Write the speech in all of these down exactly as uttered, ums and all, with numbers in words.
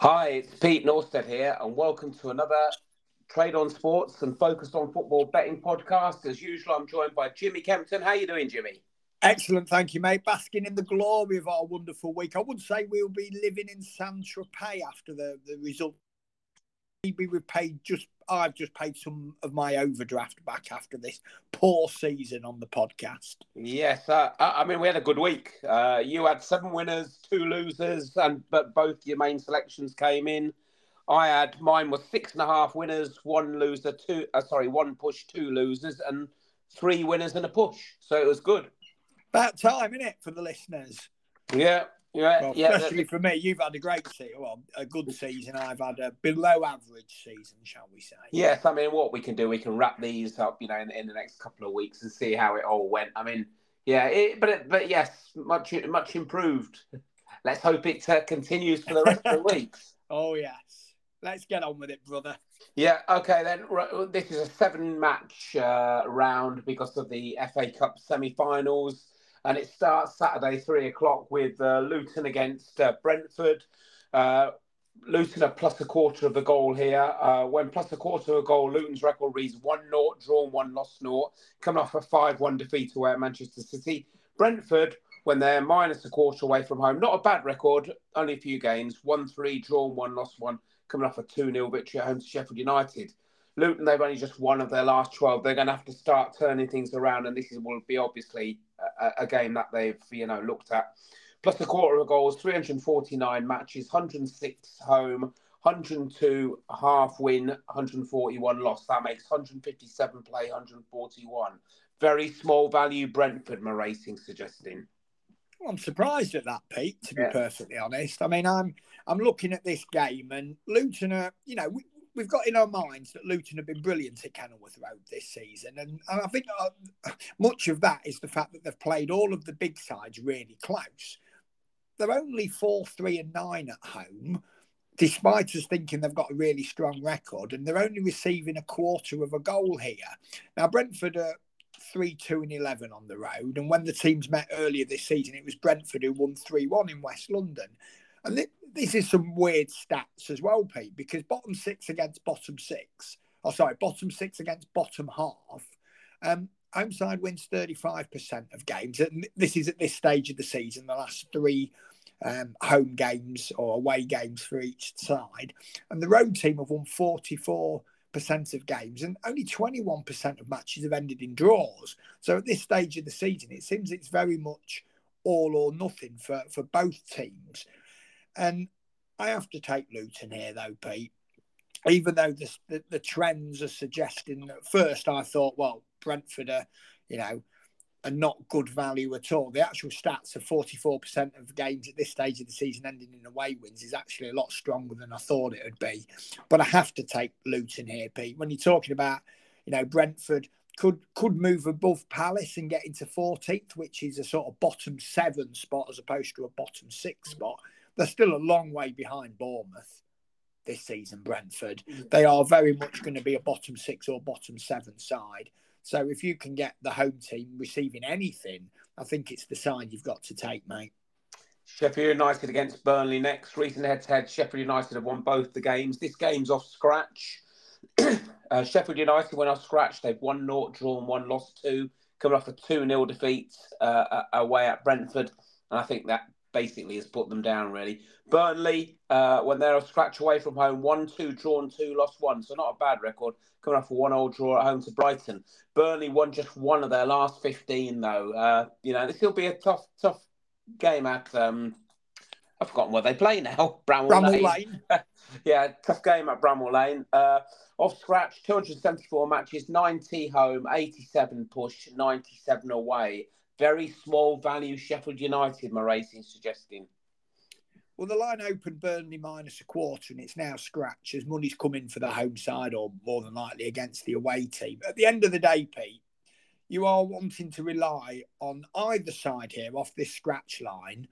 Hi, it's Pete Norstead here, and welcome to another Trade on Sports and Focused on Football betting podcast. As usual, I'm joined by Jimmy Kempton. How you doing, Jimmy? Excellent, thank you, mate. Basking in the glory of our wonderful week. I would say we'll be living in Saint-Tropez after the, the result. Maybe we've paid just, I've just paid some of my overdraft back after this poor season on the podcast. Yes, uh, I I mean, we had a good week. Uh, you had seven winners, two losers, and but both your main selections came in. I had, mine was six and a half winners, one loser, two, uh, sorry, one push, two losers, and three winners and a push. So it was good. About time, isn't it, for the listeners? Yeah, yeah, Well, yeah. especially for me, you've had a great season, well, a good season. I've had a below average season, shall we say? Yes, I mean, what we can do, we can wrap these up, you know, in, in the next couple of weeks and see how it all went. I mean, yeah, it, but it, but yes, much much improved. Let's hope it uh, continues for the rest of the weeks. Oh yes, let's get on with it, brother. Yeah, okay then. This is a seven-match uh, round because of the F A Cup semi-finals, and it starts Saturday three o'clock with uh, Luton against uh, Brentford. Uh, Luton are plus a quarter of a goal here. Uh, when plus a quarter of a goal, Luton's record reads one nil, drawn one, lost zero, coming off a five one defeat away at Manchester City. Brentford, when they're minus a quarter away from home, not a bad record, only a few games, one three, drawn one, lost one, coming off a two nil victory at home to Sheffield United. Luton, they've only just won of their last twelve. They're going to have to start turning things around, and this is, will be obviously a, a game that they've, you know, looked at. Plus a quarter of goals, three hundred forty-nine matches, one hundred six home, one hundred two half win, one hundred forty-one loss. That makes one hundred fifty-seven play, one hundred forty-one. Very small value Brentford, my racing suggesting. I'm surprised at that, Pete, to be Yeah. perfectly honest. I mean, I'm I'm looking at this game and Luton are, you know, we, we've got in our minds that Luton have been brilliant at Kenilworth Road this season. And, and I think uh, much of that is the fact that they've played all of the big sides really close. They're only four, three and nine at home, despite us thinking they've got a really strong record. And they're only receiving a quarter of a goal here. Now, Brentford are three two and eleven on the road. And when the teams met earlier this season, it was Brentford who won three one in West London. And th- this is some weird stats as well, Pete, because bottom six against bottom six, or sorry, bottom six against bottom half, um, home side wins thirty-five percent of games. And this is at this stage of the season, the last three um, home games or away games for each side. And the road team have won forty-four percent of games, and only twenty-one percent of matches have ended in draws. So at this stage of the season, it seems it's very much all or nothing for, for both teams. And I have to take Luton here, though, Pete. Even though the, the, the trends are suggesting, at first I thought, well, Brentford are, you know, are not good value at all. The actual stats of forty-four percent of games at this stage of the season ending in away wins is actually a lot stronger than I thought it would be. But I have to take Luton here, Pete. When you're talking about, you know, Brentford could could move above Palace and get into fourteenth, which is a sort of bottom seven spot as opposed to a bottom six spot. They're still a long way behind Bournemouth this season, Brentford. They are very much going to be a bottom six or bottom seven side. So if you can get the home team receiving anything, I think it's the side you've got to take, mate. Sheffield United against Burnley next. Recent head-to-head, Sheffield United have won both the games. This game's off scratch. uh, Sheffield United went off scratch. They've won zero, drawn one, lost two, coming off a two nil defeat uh, away at Brentford. And I think that basically has put them down, really. Burnley, uh, when they're a scratch away from home, one two, drawn two, lost one. So not a bad record, coming off a one all draw at home to Brighton. Burnley won just one of their last fifteen, though. Uh, you know, this will be a tough, tough game at, um, I've forgotten where they play now. Bramall, Bramall Lane. Lane. Yeah, tough game at Bramall Lane. Uh, off scratch, two hundred seventy-four matches, ninety home, eighty-seven push, ninety-seven away. Very small value Sheffield United, my racing suggesting. Well, the line opened Burnley minus a quarter and it's now scratch as money's come in for the home side or more than likely against the away team. At the end of the day, Pete, you are wanting to rely on either side here off this scratch line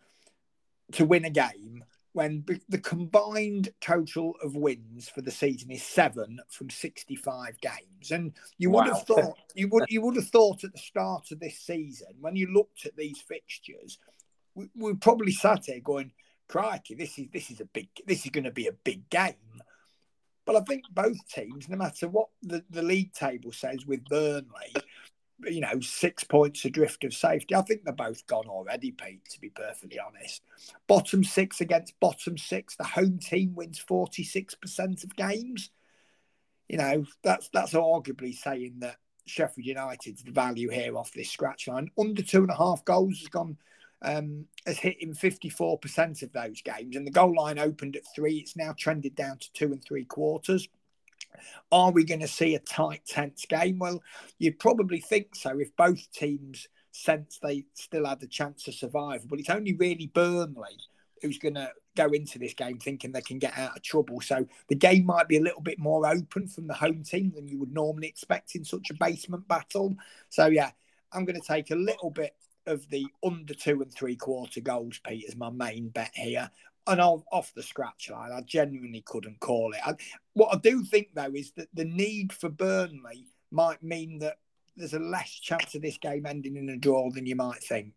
to win a game when the combined total of wins for the season is seven from sixty-five games. And you would Wow. have thought you would you would have thought at the start of this season, when you looked at these fixtures, we, we probably sat here going, crikey, this is this is a big this is going to be a big game. But I think both teams, no matter what the, the league table says with Burnley, you know, six points adrift of safety, I think they're both gone already, Pete, to be perfectly honest. Bottom six against bottom six, the home team wins forty-six percent of games. You know, that's that's arguably saying that Sheffield United's the value here off this scratch line. Under two and a half goals has gone, um, has hit in fifty-four percent of those games. And the goal line opened at three. It's now trended down to two and three quarters. Are we going to see a tight, tense game? Well, you'd probably think so if both teams sense they still had a chance of survival. But it's only really Burnley who's going to go into this game thinking they can get out of trouble. So the game might be a little bit more open from the home team than you would normally expect in such a basement battle. So, yeah, I'm going to take a little bit of the under two and three quarter goals, Pete, as my main bet here. And off the scratch line, I genuinely couldn't call it. I, what I do think, though, is that the need for Burnley might mean that there's a less chance of this game ending in a draw than you might think.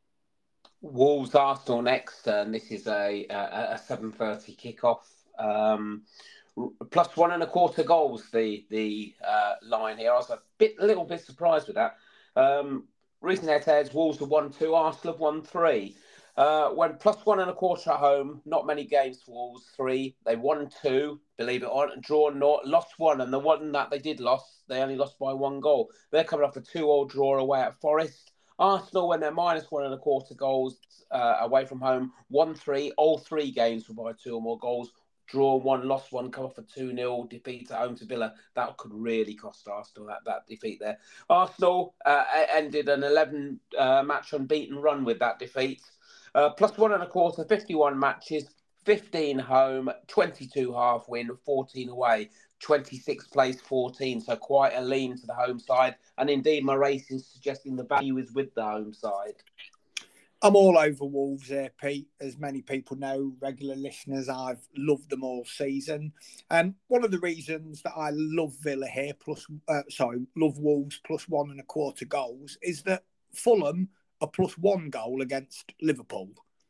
Wolves Arsenal next, and this is a a, a seven thirty kickoff. Um, plus one and a quarter goals. The the uh, line here. I was a bit, a little bit surprised with that. Um, recent head-to-heads, Wolves have won two, Arsenal have won three. Uh, when plus one and a quarter at home, not many games for Wolves, three. They won two, believe it or not, drawn not, lost one, and the one that they did lost, they only lost by one goal. They're coming off a two-all draw away at Forest. Arsenal, when they're minus one and a quarter goals uh, away from home, won three. All three games were by two or more goals. Draw one, lost one, come off a two nil defeat at home to Villa. That could really cost Arsenal, that, that defeat there. Arsenal uh, ended an eleven uh, match unbeaten run with that defeat. Uh, plus one and a quarter, fifty-one matches, fifteen home, twenty-two half win, fourteen away, twenty-six place, fourteen. So quite a lean to the home side. And indeed, my race is suggesting the value is with the home side. I'm all over Wolves here, Pete. As many people know, regular listeners, I've loved them all season. And um, one of the reasons that I love Villa here, plus, uh, sorry, love Wolves plus one and a quarter goals, is that Fulham a plus one goal against Liverpool.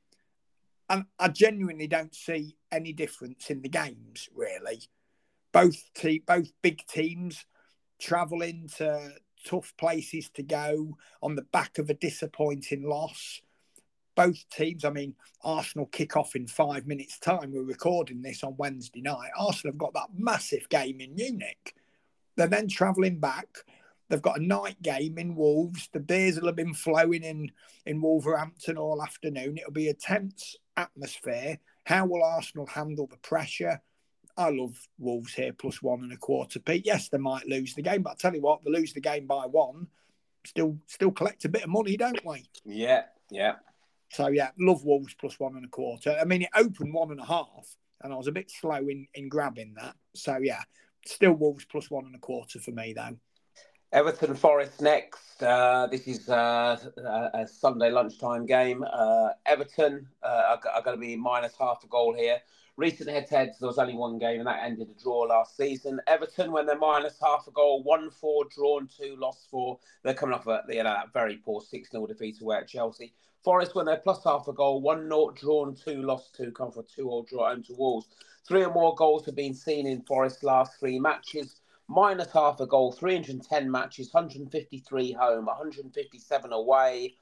And I genuinely don't see any difference in the games, really. Both te- both big teams travelling to tough places to go on the back of a disappointing loss. Both teams, I mean, Arsenal kick off in five minutes' time. We're recording this on Wednesday night. Arsenal have got that massive game in Munich. They're then travelling back. They've got a night game in Wolves. The beers will have been flowing in, in Wolverhampton all afternoon. It'll be a tense atmosphere. How will Arsenal handle the pressure? I love Wolves here, plus one and a quarter, Pete. Yes, they might lose the game, but I tell you what, they lose the game by one, still still collect a bit of money, don't we? Yeah, yeah. So, yeah, love Wolves plus one and a quarter. I mean, it opened one and a half, and I was a bit slow in, in grabbing that. So, yeah, still Wolves plus one and a quarter for me, though. Everton Forest next. Uh, this is uh, a Sunday lunchtime game. Uh, Everton uh, are, are going to be minus half a goal here. Recent head-to-heads, there was only one game, and that ended a draw last season. Everton, when they're minus half a goal, won four, drawn two, lost four. They're coming off a, you know, that very poor six nil defeat away at Chelsea. Forest, when they're plus half a goal, one nil, drawn two, lost two, come for a two-all draw home to Wolves. Three or more goals have been seen in Forest's last three matches. Minus half a goal, three hundred ten matches, one hundred fifty-three home, one hundred fifty-seven away.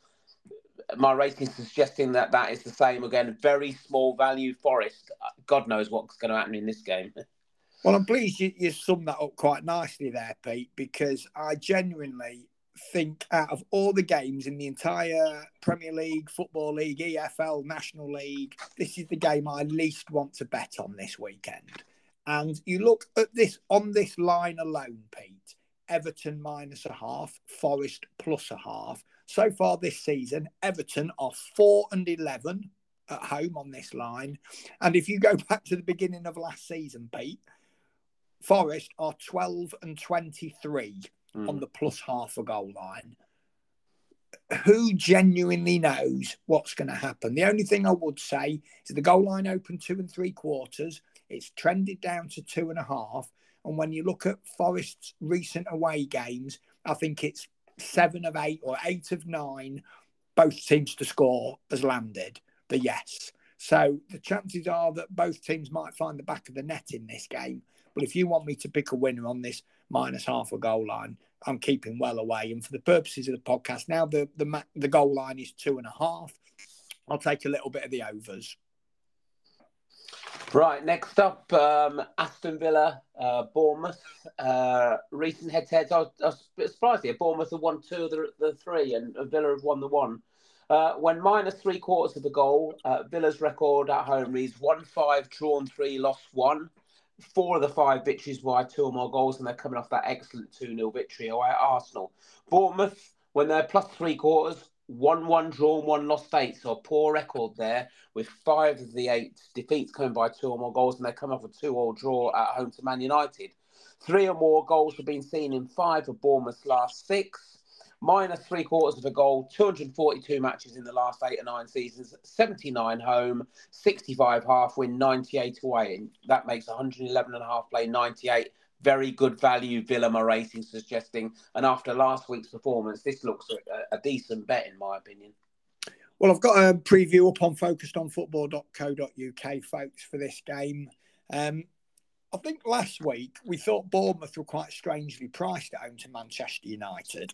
My rating is suggesting that that is the same again. Very small value Forest. God knows what's going to happen in this game. Well, I'm pleased you, you summed that up quite nicely there, Pete, because I genuinely think out of all the games in the entire Premier League, Football League, E F L, National League, this is the game I least want to bet on this weekend. And you look at this on this line alone, Pete, Everton minus a half, Forest plus a half. So far this season, Everton are four and eleven at home on this line. And if you go back to the beginning of last season, Pete, Forest are twelve and twenty-three mm. on the plus half a goal line. Who genuinely knows what's going to happen? The only thing I would say is the goal line opened two and three quarters. It's trended down to two and a half. And when you look at Forest's recent away games, I think it's seven of eight or eight of nine, both teams to score has landed. But yes. So the chances are that both teams might find the back of the net in this game. But if you want me to pick a winner on this minus half a goal line, I'm keeping well away. And for the purposes of the podcast, now the the, the goal line is two and a half. I'll take a little bit of the overs. Right, next up, um, Aston Villa, uh, Bournemouth. Uh, recent head-to-heads, I was, I was surprised here. Bournemouth have won two of the, the three, and Villa have won the one. Uh, when minus three quarters of the goal, uh, Villa's record at home reads one five, drawn three, lost one. Four of the five victories by two or more goals, and they're coming off that excellent two nil victory away at Arsenal. Bournemouth, when they're plus three quarters, one one, drawn one, lost eight. So a poor record there, with five of the eight defeats coming by two or more goals, and they're coming off a two all draw at home to Man United. Three or more goals have been seen in five of Bournemouth's last six. Minus three quarters of a goal, two hundred forty-two matches in the last eight or nine seasons, seventy-nine home, sixty-five half win, ninety-eight away. And that makes one hundred eleven and a half play, ninety-eight. Very good value, Villa, my rating suggesting. And after last week's performance, this looks a, a decent bet, in my opinion. Well, I've got a preview up on focussed on football dot co dot uk, folks, for this game. Um, I think last week we thought Bournemouth were quite strangely priced at home to Manchester United.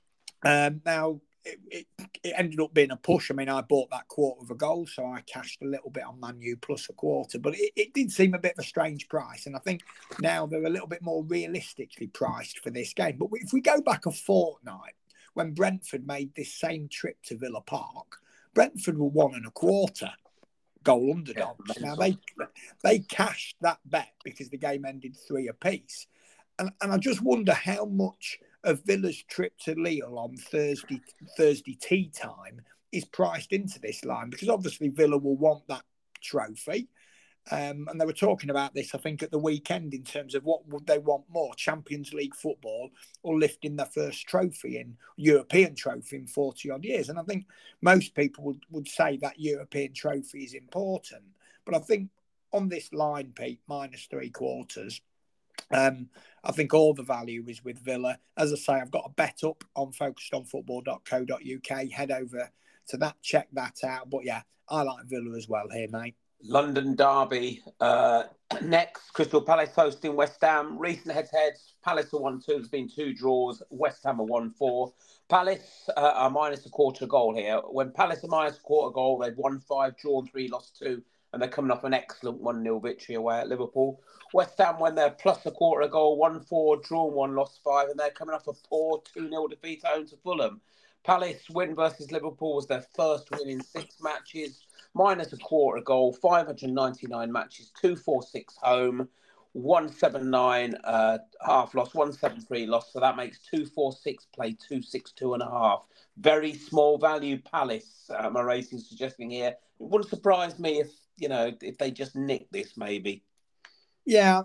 Um, now, it, it, it ended up being a push. I mean, I bought that quarter of a goal, so I cashed a little bit on Man U plus a quarter. But it, it did seem a bit of a strange price. And I think now they're a little bit more realistically priced for this game. But if we go back a fortnight, when Brentford made this same trip to Villa Park, Brentford were one and a quarter goal underdogs. Yeah, now, they they cashed that bet because the game ended three apiece. And, and I just wonder how much of Villa's trip to Lille on Thursday Thursday tea time is priced into this line, because obviously Villa will want that trophy. Um, and they were talking about this, I think, at the weekend in terms of what would they want more, Champions League football or lifting their first trophy in European trophy in forty odd years. And I think most people would, would say that European trophy is important. But I think on this line, Pete, minus three quarters, Um, I think all the value is with Villa. As I say, I've got a bet up on focussed on football dot co dot uk. Head over to that, check that out. But yeah, I like Villa as well here, mate. London derby. Uh, next, Crystal Palace hosting West Ham. Recent head-to-heads, Palace are one two. There's been two draws. West Ham are one four. Palace uh, are minus a quarter goal here. When Palace are minus a quarter goal, they've won five, drawn three, lost two. And they're coming off an excellent one nil victory away at Liverpool. West Ham, when they're plus a quarter goal, one four, drawn one, lost five, and they're coming off a poor two nil defeat at home to Fulham. Palace win versus Liverpool was their first win in six matches, minus a quarter goal, five hundred ninety-nine matches, two forty-six home, one seventy-nine uh, half loss, one seventy-three loss. So that makes two forty-six play, two sixty-two and a half. Very small value Palace, uh, my rating suggesting here. It wouldn't surprise me if, you know, if they just nick this, maybe. Yeah,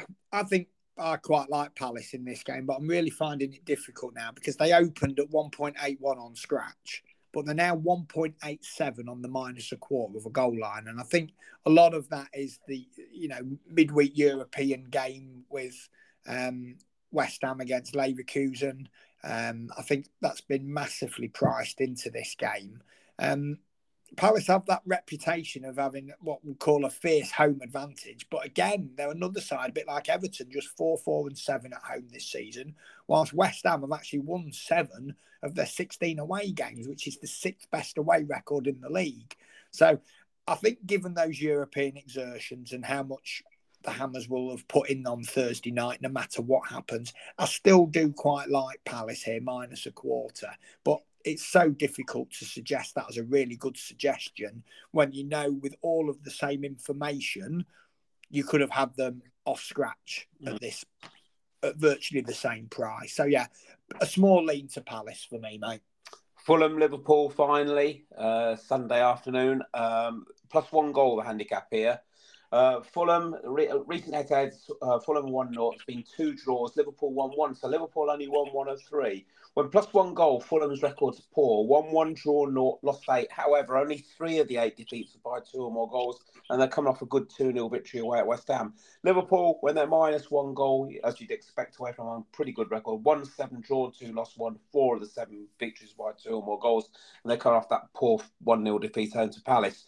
I think I quite like Palace in this game, but I'm really finding it difficult now because they opened at one point eight one on scratch, but they're now one point eight seven on the minus a quarter of a goal line. And I think a lot of that is the, you know, midweek European game with um, West Ham against Leverkusen. Um, I think that's been massively priced into this game. Um, Palace have that reputation of having what we call a fierce home advantage. But again, they're another side, a bit like Everton, just four, four and seven at home this season, whilst West Ham have actually won seven of their sixteen away games, which is the sixth best away record in the league. So I think given those European exertions and how much the Hammers will have put in on Thursday night, no matter what happens, I still do quite like Palace here, minus a quarter. But it's so difficult to suggest that as a really good suggestion when you know with all of the same information, you could have had them off scratch at this, at virtually the same price. So yeah, a small lean to Palace for me, mate. Fulham, Liverpool, finally, uh, Sunday afternoon. Um, plus one goal, the handicap here. Uh, Fulham, re- recent head-to-heads, uh, Fulham one nil. It's been two draws. Liverpool one one. So Liverpool only won one of three. When plus one goal, Fulham's record's poor. one one, draw naught, lost eight. However, only three of the eight defeats are by two or more goals, and they're coming off a good two nil victory away at West Ham. Liverpool, when they're minus one goal, as you'd expect away from a pretty good record, one seven, drawn two, lost one, four of the seven victories by two or more goals, and they're coming off that poor one nil defeat home to Palace.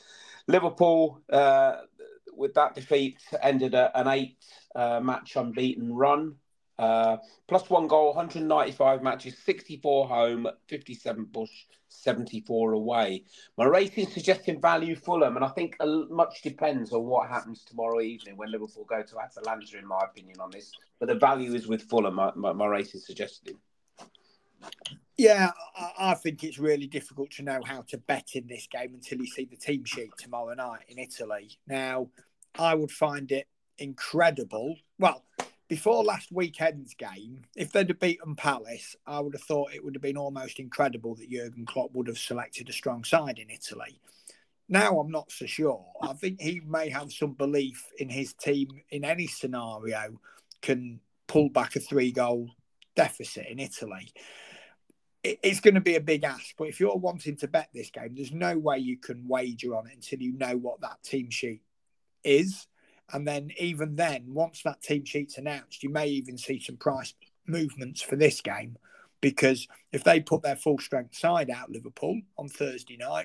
Liverpool, uh, with that defeat, ended a, an eight-match uh, unbeaten run. Uh, plus one goal, one hundred ninety-five matches, sixty-four home, fifty-seven push, seventy-four away. My rating suggesting value Fulham, and I think much depends on what happens tomorrow evening when Liverpool go to Atalanta, in my opinion, on this. But the value is with Fulham, my, my, my rating suggesting. Yeah, I think it's really difficult to know how to bet in this game until you see the team sheet tomorrow night in Italy. Now, I would find it incredible. Well, before last weekend's game, if they'd have beaten Palace, I would have thought it would have been almost incredible that Jurgen Klopp would have selected a strong side in Italy. Now, I'm not so sure. I think he may have some belief in his team in any scenario can pull back a three-goal deficit in Italy. It's going to be a big ask, but if you're wanting to bet this game, there's no way you can wager on it until you know what that team sheet is. And then even then, once that team sheet's announced, you may even see some price movements for this game, because if they put their full strength side out, Liverpool, on Thursday night,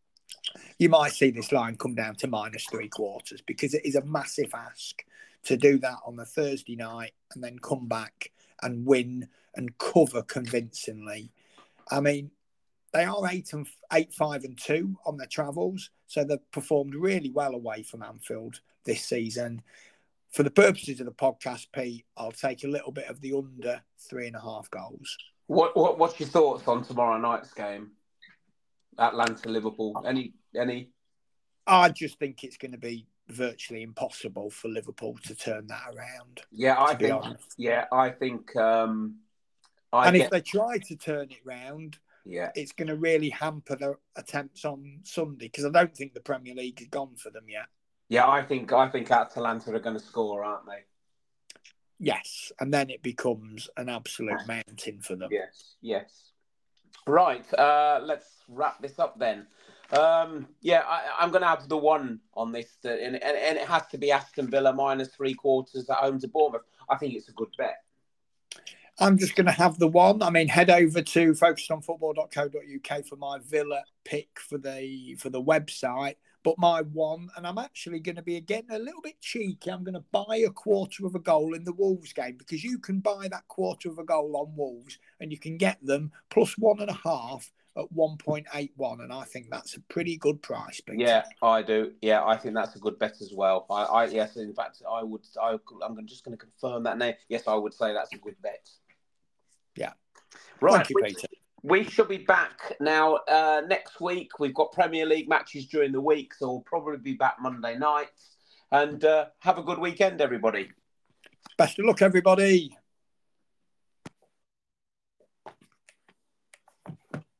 you might see this line come down to minus three quarters, because it is a massive ask to do that on a Thursday night and then come back and win and cover convincingly. I mean, they are eight and eight, five and two on their travels, so they've performed really well away from Anfield this season. For the purposes of the podcast, Pete, I'll take a little bit of the under three and a half goals. What, what what's your thoughts on tomorrow night's game? Atlanta, Liverpool. Any any? I just think it's going to be virtually impossible for Liverpool to turn that around. Yeah, I think. Yeah, I think. Um, I and get... if they try to turn it round, yeah, it's going to really hamper their attempts on Sunday, because I don't think the Premier League has gone for them yet. Yeah, I think I think Atalanta are going to score, aren't they? Yes, and then it becomes an absolute mountain for them. Yes, yes. Right, uh, let's wrap this up then. Um, yeah, I, I'm going to have the one on this, uh, and, and, and it has to be Aston Villa minus three quarters at home to Bournemouth. I think it's a good bet. I'm just going to have the one. I mean, head over to focused on football dot co dot uk for my Villa pick for the for the website. But my one, and I'm actually going to be again a little bit cheeky. I'm going to buy a quarter of a goal in the Wolves game, because you can buy that quarter of a goal on Wolves and you can get them plus one and a half at one point eight one, and I think that's a pretty good price. Peter. Yeah, I do. Yeah, I think that's a good bet as well. I, I yes, in fact, I would. I, I'm just going to confirm that name. Yes, I would say that's a good bet. Yeah. Right. Thank you, Peter. We should be back now uh, next week. We've got Premier League matches during the week, so we'll probably be back Monday night. And uh, have a good weekend, everybody. Best of luck, everybody.